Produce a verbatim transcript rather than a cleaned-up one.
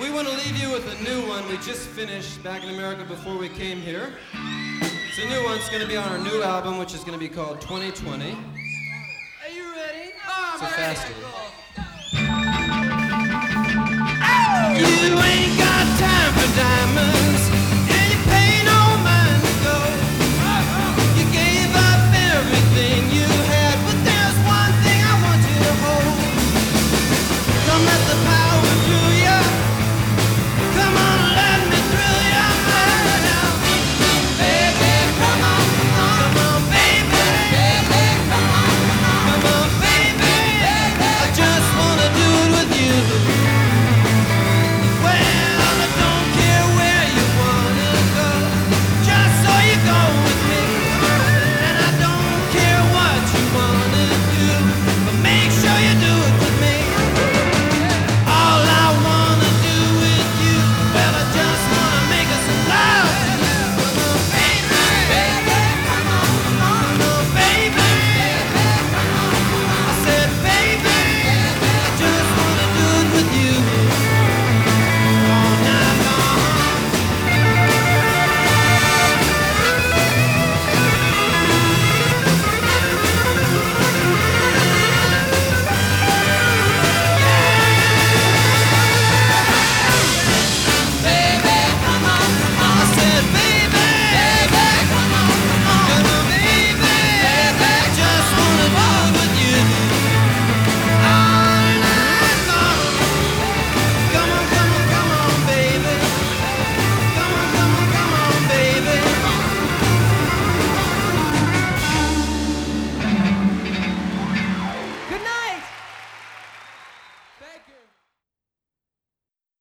We want to leave you with a new one we just finished back in America before we came here. It's a new one. It's going to be on our new album, which is going to be called twenty twenty. Are you ready? Oh, It's a fast one. You ain't got time for diamonds, and you pay no mind to go. You gave up everything you had, but there's one thing I want you to hold. Don't let the power through you. Come on, let me through you. Baby, come on, come on, baby. Baby, come on, come on, baby. I just wanna do it with you. Well, I don't care where you wanna go, just so you go with me. And I don't care what you wanna do, but make sure you do it with me. All I wanna do with you, well, I just wanna make us in love. Come on, baby, baby, come on, come on, baby, come on. I said, baby, I just wanna do it with you. All night long. Baby, come on, come on. I said, baby, baby, come on, come on, come on, baby, baby, just wanna do it with you all night long. Come on, come on, come on, baby. Come on, come on, come on, baby. Good night. Thank you.